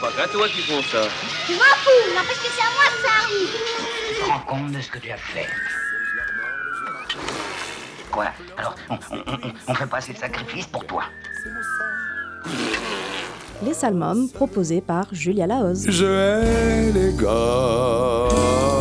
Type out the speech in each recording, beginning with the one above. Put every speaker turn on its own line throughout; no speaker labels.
pas qu'à toi qui font ça.
Je m'en fous, n'empêche que c'est à moi que ça arrive.
Tu te rends compte de ce que tu as fait? Quoi? Alors, on fait pas assez de sacrifices pour toi?
Les Salmômes, proposés par Julia Lahoz.
Je hais les gosses.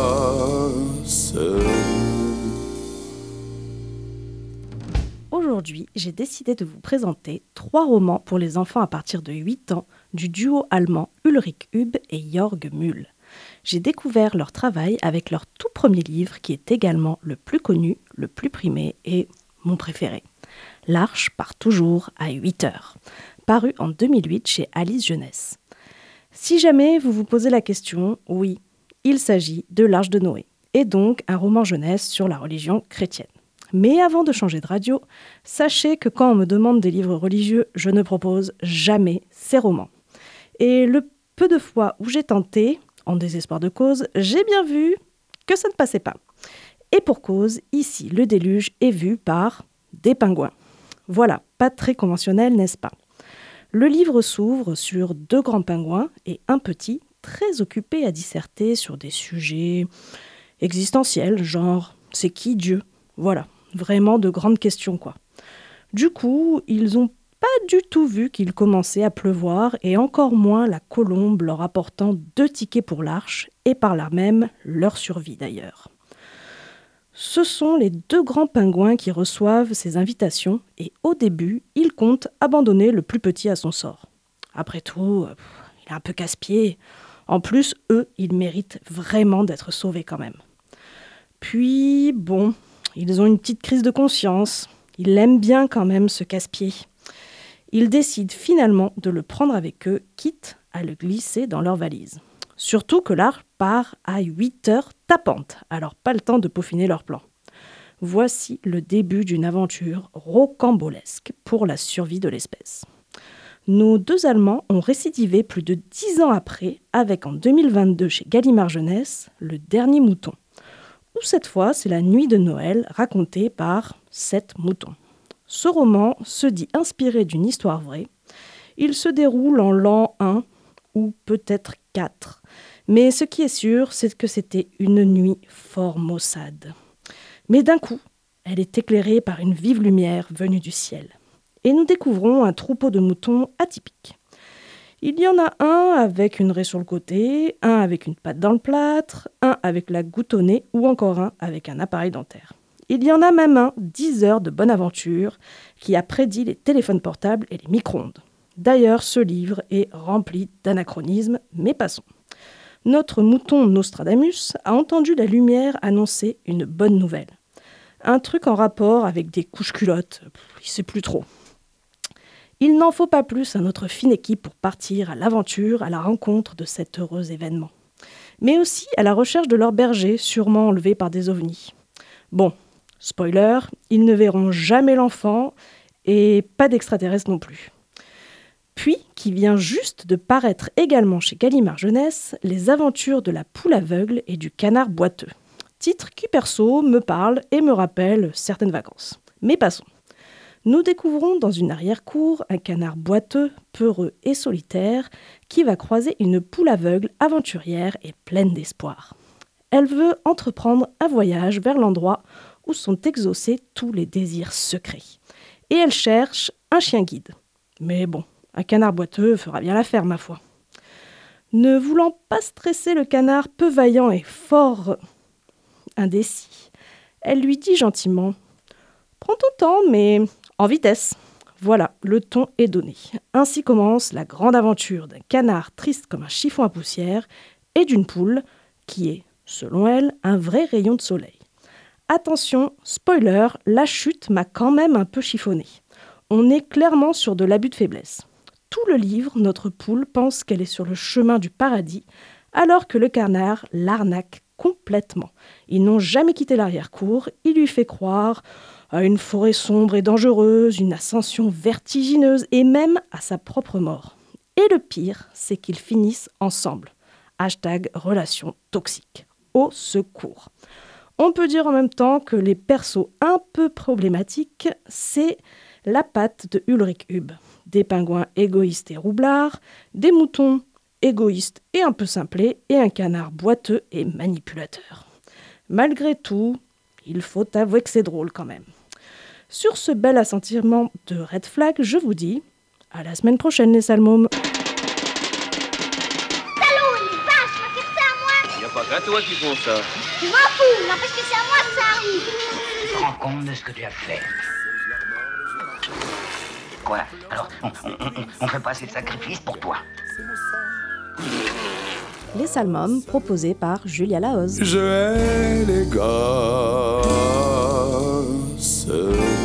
Aujourd'hui, j'ai décidé de vous présenter 3 romans pour les enfants à partir de 8 ans du duo allemand Ulrich Hüb et Jörg Mühl. J'ai découvert leur travail avec leur tout premier livre qui est également le plus connu, le plus primé et mon préféré. L'Arche part toujours à 8 heures, paru en 2008 chez Alice Jeunesse. Si jamais vous vous posez la question, oui, il s'agit de l'Arche de Noé, et donc un roman jeunesse sur la religion chrétienne. Mais avant de changer de radio, sachez que quand on me demande des livres religieux, je ne propose jamais ces romans. Et le peu de fois où j'ai tenté, en désespoir de cause, j'ai bien vu que ça ne passait pas. Et pour cause, ici, le déluge est vu par des pingouins. Voilà, pas très conventionnel, n'est-ce pas ? Le livre s'ouvre sur 2 grands pingouins et un petit, très occupé à disserter sur des sujets existentiels, genre « c'est qui Dieu ?» Voilà, vraiment de grandes questions, quoi. Du coup, ils n'ont pas du tout vu qu'il commençait à pleuvoir et encore moins la colombe leur apportant 2 tickets pour l'arche et par là même leur survie d'ailleurs. Ce sont les 2 grands pingouins qui reçoivent ces invitations et au début, ils comptent abandonner le plus petit à son sort. Après tout, il est un peu casse-pied. En plus, eux, ils méritent vraiment d'être sauvés quand même. Puis, bon, ils ont une petite crise de conscience. Ils aiment bien quand même ce casse-pied. Ils décident finalement de le prendre avec eux, quitte à le glisser dans leur valise. Surtout que l'arche part à 8 heures tapantes, alors pas le temps de peaufiner leur plan. Voici le début d'une aventure rocambolesque pour la survie de l'espèce. Nos 2 Allemands ont récidivé plus de 10 ans après, avec en 2022 chez Gallimard Jeunesse, Le Dernier Mouton, où cette fois c'est la nuit de Noël racontée par 7 moutons. Ce roman se dit inspiré d'une histoire vraie. Il se déroule en l'an 1 ou peut-être 4. Mais ce qui est sûr, c'est que c'était une nuit fort maussade. Mais d'un coup, elle est éclairée par une vive lumière venue du ciel. Et nous découvrons un troupeau de moutons atypique. Il y en a un avec une raie sur le côté, un avec une patte dans le plâtre, un avec la goutte au nez ou encore un avec un appareil dentaire. Il y en a même un, 10 heures de bonne aventure, qui a prédit les téléphones portables et les micro-ondes. D'ailleurs, ce livre est rempli d'anachronismes, mais passons. Notre mouton Nostradamus a entendu la lumière annoncer une bonne nouvelle. Un truc en rapport avec des couches-culottes, il ne sait plus trop. Il n'en faut pas plus à notre fine équipe pour partir à l'aventure, à la rencontre de cet heureux événement. Mais aussi à la recherche de leur berger, sûrement enlevé par des ovnis. Bon, spoiler, ils ne verront jamais l'enfant et pas d'extraterrestres non plus. Puis, qui vient juste de paraître également chez Gallimard Jeunesse, Les aventures de la poule aveugle et du canard boiteux. Titre qui, perso, me parle et me rappelle certaines vacances. Mais passons. Nous découvrons dans une arrière-cour un canard boiteux, peureux et solitaire qui va croiser une poule aveugle aventurière et pleine d'espoir. Elle veut entreprendre un voyage vers l'endroit où sont exaucés tous les désirs secrets. Et elle cherche un chien guide. Mais bon, un canard boiteux fera bien l'affaire, ma foi. Ne voulant pas stresser le canard peu vaillant et fort indécis, elle lui dit gentiment « Prends ton temps, mais en vitesse !» Voilà, le ton est donné. Ainsi commence la grande aventure d'un canard triste comme un chiffon à poussière et d'une poule qui est, selon elle, un vrai rayon de soleil. Attention, spoiler, la chute m'a quand même un peu chiffonné. On est clairement sur de l'abus de faiblesse. Tout le livre, notre poule pense qu'elle est sur le chemin du paradis, alors que le canard l'arnaque complètement. Ils n'ont jamais quitté l'arrière-cour, il lui fait croire à une forêt sombre et dangereuse, une ascension vertigineuse et même à sa propre mort. Et le pire, c'est qu'ils finissent ensemble. #relation toxique. Au secours. On peut dire en même temps que les persos un peu problématiques, c'est la patte de Ulrich Hüb. Des pingouins égoïstes et roublards, des moutons égoïste et un peu simplé, et un canard boiteux et manipulateur. Malgré tout, il faut avouer que c'est drôle quand même. Sur ce bel assentiment de Red Flag, je vous dis à la semaine prochaine les salmômes.
Salaud, les vaches, va faire ça à moi.
Y a pas qu'à toi qui font ça.
Je m'en fous, n'empêche que c'est à moi que ça arrive.
Tu te rends compte de ce que tu as fait? Quoi? Alors, on fait pas assez de sacrifices pour toi?
Les salmômes proposés par Julia Lahoz.
Je hais les gosses.